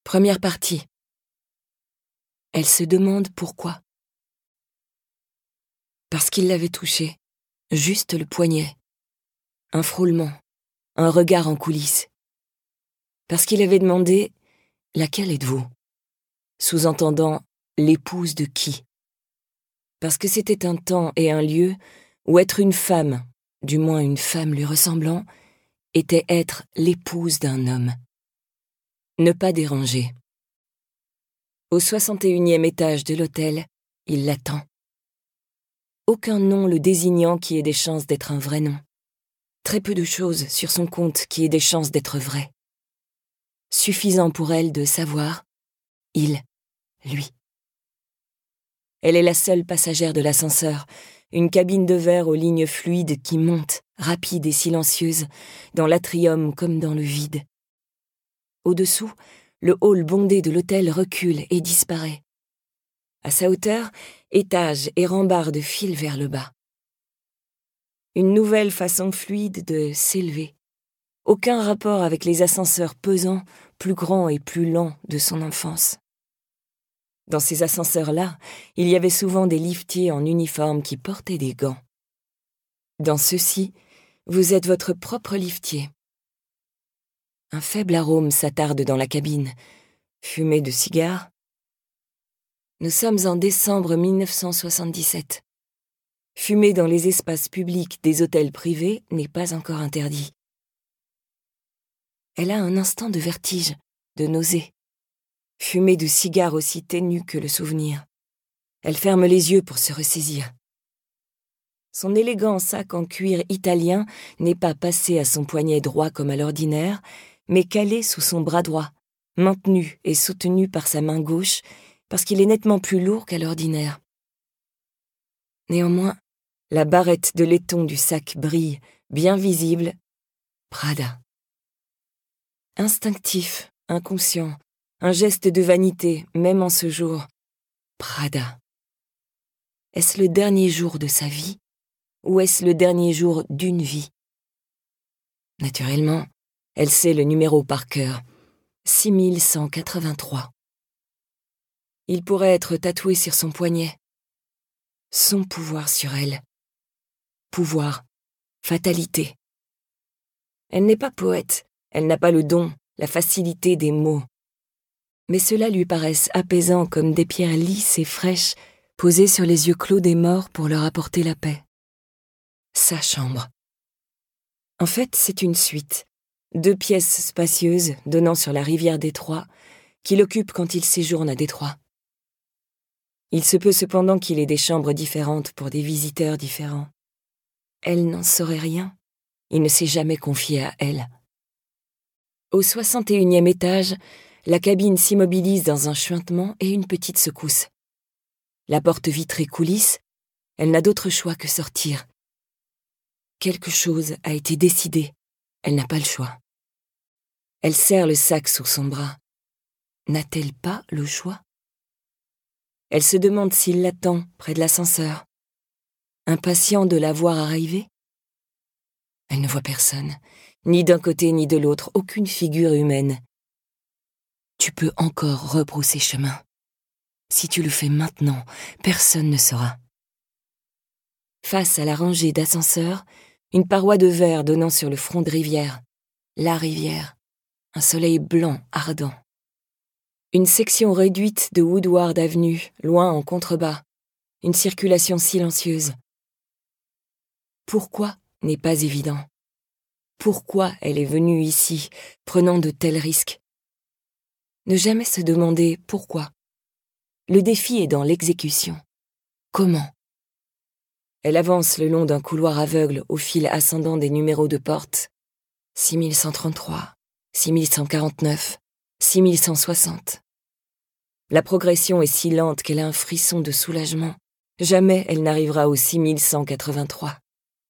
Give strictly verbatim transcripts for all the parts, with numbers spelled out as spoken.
Première partie. Elle se demande pourquoi. Parce qu'il l'avait touchée, juste le poignet. Un frôlement, un regard en coulisses. Parce qu'il avait demandé « Laquelle êtes-vous » sous-entendant « L'épouse de qui ?» Parce que c'était un temps et un lieu où être une femme, du moins une femme lui ressemblant, était être l'épouse d'un homme. Ne pas déranger. Au soixante et unième étage de l'hôtel, il l'attend. Aucun nom le désignant qui ait des chances d'être un vrai nom. Très peu de choses sur son compte qui aient des chances d'être vraies. Suffisant pour elle de savoir, il, lui. Elle est la seule passagère de l'ascenseur, une cabine de verre aux lignes fluides qui montent, rapides et silencieuses, dans l'atrium comme dans le vide. Au-dessous, le hall bondé de l'hôtel recule et disparaît. À sa hauteur, étages et rambardes filent vers le bas. Une nouvelle façon fluide de s'élever. Aucun rapport avec les ascenseurs pesants, plus grands et plus lents de son enfance. Dans ces ascenseurs-là, il y avait souvent des liftiers en uniforme qui portaient des gants. Dans ceux-ci, vous êtes votre propre liftier. Un faible arôme s'attarde dans la cabine. Fumée de cigares. Nous sommes en décembre mille neuf cent soixante-dix-sept. Fumer dans les espaces publics des hôtels privés n'est pas encore interdit. Elle a un instant de vertige, de nausée. Fumée de cigares aussi ténue que le souvenir. Elle ferme les yeux pour se ressaisir. Son élégant sac en cuir italien n'est pas passé à son poignet droit comme à l'ordinaire, mais calé sous son bras droit, maintenu et soutenu par sa main gauche, parce qu'il est nettement plus lourd qu'à l'ordinaire. Néanmoins, la barrette de laiton du sac brille, bien visible. Prada. Instinctif, inconscient, un geste de vanité, même en ce jour. Prada. Est-ce le dernier jour de sa vie, ou est-ce le dernier jour d'une vie? Naturellement, elle sait le numéro par cœur. six mille cent quatre-vingt-trois. Il pourrait être tatoué sur son poignet. Son pouvoir sur elle. Pouvoir, fatalité. Elle n'est pas poète, elle n'a pas le don, la facilité des mots. Mais ceux-là lui paraissent apaisants comme des pierres lisses et fraîches posées sur les yeux clos des morts pour leur apporter la paix. Sa chambre. En fait, c'est une suite. Deux pièces spacieuses donnant sur la rivière Détroit qu'il occupe quand il séjourne à Détroit. Il se peut cependant qu'il ait des chambres différentes pour des visiteurs différents. Elle n'en saurait rien. Il ne s'est jamais confié à elle. Au soixante et unième étage, la cabine s'immobilise dans un chuintement et une petite secousse. La porte vitrée coulisse, elle n'a d'autre choix que sortir. Quelque chose a été décidé, elle n'a pas le choix. Elle serre le sac sous son bras. N'a-t-elle pas le choix? Elle se demande s'il l'attend près de l'ascenseur. Impatient de la voir arriver? Elle ne voit personne, ni d'un côté ni de l'autre, aucune figure humaine. Tu peux encore rebrousser chemin. Si tu le fais maintenant, personne ne saura. Face à la rangée d'ascenseurs, une paroi de verre donnant sur le front de rivière. La rivière. Un soleil blanc ardent. Une section réduite de Woodward Avenue, loin en contrebas. Une circulation silencieuse. Pourquoi n'est pas évident. Pourquoi elle est venue ici, prenant de tels risques? Ne jamais se demander pourquoi. Le défi est dans l'exécution. Comment? Elle avance le long d'un couloir aveugle au fil ascendant des numéros de porte. six mille cent trente-trois, six mille cent quarante-neuf, six mille cent soixante. La progression est si lente qu'elle a un frisson de soulagement. Jamais elle n'arrivera au six mille cent quatre-vingt-trois.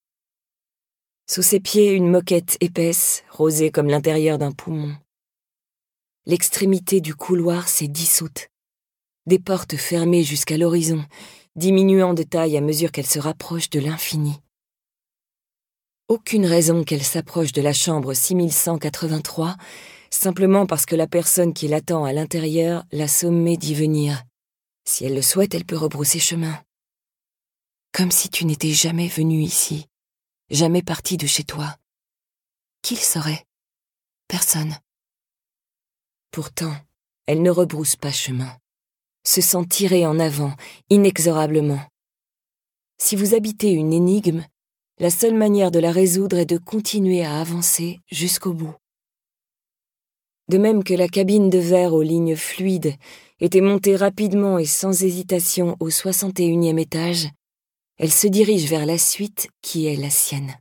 Sous ses pieds, une moquette épaisse, rosée comme l'intérieur d'un poumon. L'extrémité du couloir s'est dissoute. Des portes fermées jusqu'à l'horizon, diminuant de taille à mesure qu'elle se rapproche de l'infini. Aucune raison qu'elle s'approche de la chambre six mille cent quatre-vingt-trois, simplement parce que la personne qui l'attend à l'intérieur l'a sommée d'y venir. Si elle le souhaite, elle peut rebrousser chemin. Comme si tu n'étais jamais venu ici, jamais parti de chez toi. Qui le saurait? Personne. Pourtant, elle ne rebrousse pas chemin, se sent tirée en avant, inexorablement. Si vous habitez une énigme, la seule manière de la résoudre est de continuer à avancer jusqu'au bout. De même que la cabine de verre aux lignes fluides était montée rapidement et sans hésitation au soixante et unième étage, elle se dirige vers la suite qui est la sienne.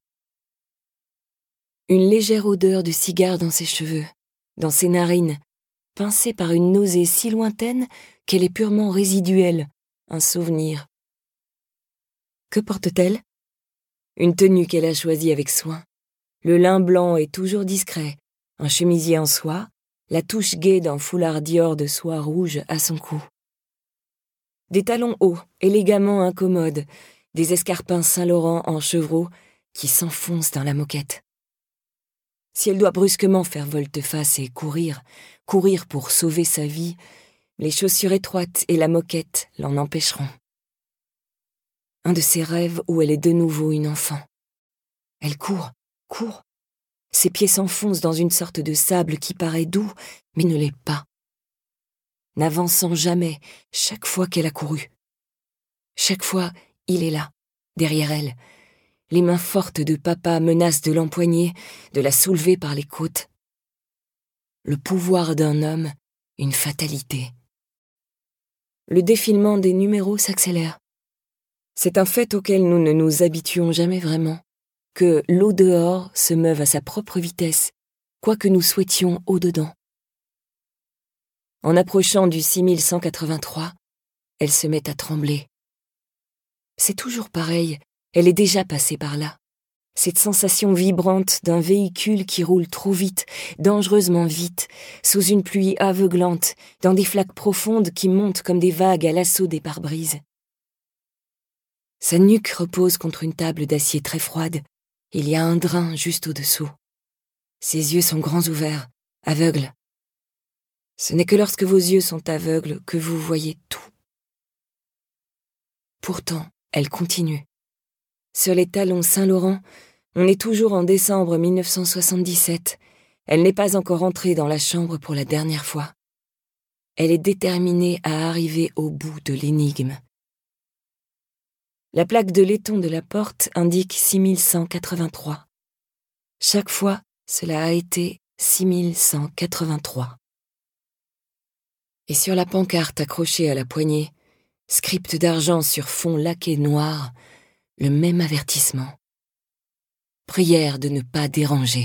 Une légère odeur de cigare dans ses cheveux, dans ses narines, pincée par une nausée si lointaine qu'elle est purement résiduelle, un souvenir. Que porte-t-elle? Une tenue qu'elle a choisie avec soin. Le lin blanc est toujours discret, un chemisier en soie, la touche gaie d'un foulard Dior de soie rouge à son cou. Des talons hauts, élégamment incommodes, des escarpins Saint-Laurent en chevreau qui s'enfoncent dans la moquette. Si elle doit brusquement faire volte-face et courir, courir pour sauver sa vie, les chaussures étroites et la moquette l'en empêcheront. Un de ses rêves où elle est de nouveau une enfant. Elle court, court. Ses pieds s'enfoncent dans une sorte de sable qui paraît doux, mais ne l'est pas. N'avançant jamais, chaque fois qu'elle a couru. Chaque fois, il est là, derrière elle. Les mains fortes de papa menacent de l'empoigner, de la soulever par les côtes. Le pouvoir d'un homme, une fatalité. Le défilement des numéros s'accélère. C'est un fait auquel nous ne nous habituons jamais vraiment, que l'eau dehors se meuve à sa propre vitesse, quoi que nous souhaitions au-dedans. En approchant du six mille cent quatre-vingt-trois, elle se met à trembler. C'est toujours pareil, elle est déjà passée par là. Cette sensation vibrante d'un véhicule qui roule trop vite, dangereusement vite, sous une pluie aveuglante, dans des flaques profondes qui montent comme des vagues à l'assaut des pare-brises. Sa nuque repose contre une table d'acier très froide. Il y a un drain juste au-dessous. Ses yeux sont grands ouverts, aveugles. Ce n'est que lorsque vos yeux sont aveugles que vous voyez tout. Pourtant, elle continue. Sur les talons Saint-Laurent, on est toujours en décembre mille neuf cent soixante-dix-sept. Elle n'est pas encore entrée dans la chambre pour la dernière fois. Elle est déterminée à arriver au bout de l'énigme. La plaque de laiton de la porte indique six mille cent quatre-vingt-trois. Chaque fois, cela a été six mille cent quatre-vingt-trois. Et sur la pancarte accrochée à la poignée, script d'argent sur fond laqué noir, le même avertissement. Prière de ne pas déranger.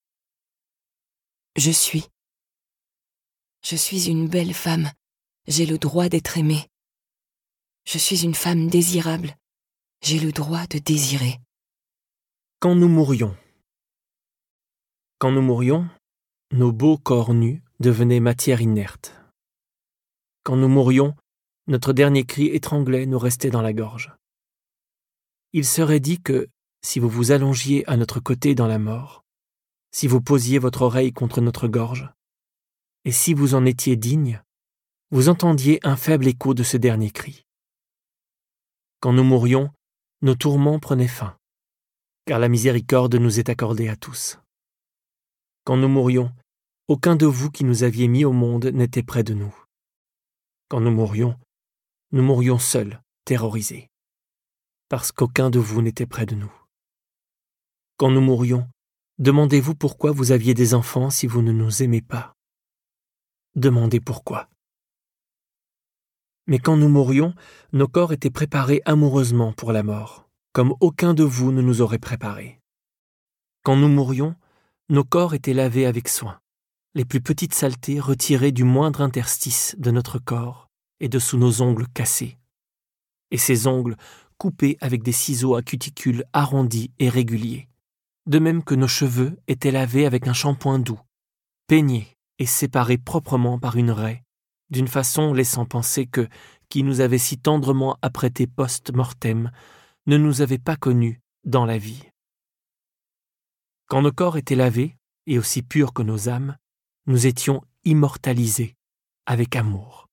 Je suis. Je suis une belle femme. J'ai le droit d'être aimée. Je suis une femme désirable. J'ai le droit de désirer. Quand nous mourions. Quand nous mourions, nos beaux corps nus devenaient matière inerte. Quand nous mourions, notre dernier cri étranglait nous restait dans la gorge. Il serait dit que, si vous vous allongiez à notre côté dans la mort, si vous posiez votre oreille contre notre gorge, et si vous en étiez digne, vous entendiez un faible écho de ce dernier cri. Quand nous mourions, nos tourments prenaient fin, car la miséricorde nous est accordée à tous. Quand nous mourions, aucun de vous qui nous aviez mis au monde n'était près de nous. Quand nous mourions, nous mourions seuls, terrorisés, parce qu'aucun de vous n'était près de nous. Quand nous mourions, demandez-vous pourquoi vous aviez des enfants si vous ne nous aimez pas. Demandez pourquoi. Mais quand nous mourions, nos corps étaient préparés amoureusement pour la mort, comme aucun de vous ne nous aurait préparés. Quand nous mourions, nos corps étaient lavés avec soin, les plus petites saletés retirées du moindre interstice de notre corps et de sous nos ongles cassés, et ces ongles coupés avec des ciseaux à cuticules arrondis et réguliers, de même que nos cheveux étaient lavés avec un shampoing doux, peignés et séparés proprement par une raie, d'une façon laissant penser que, qui nous avait si tendrement apprêtés post-mortem, ne nous avait pas connus dans la vie. Quand nos corps étaient lavés, et aussi purs que nos âmes, nous étions immortalisés avec amour.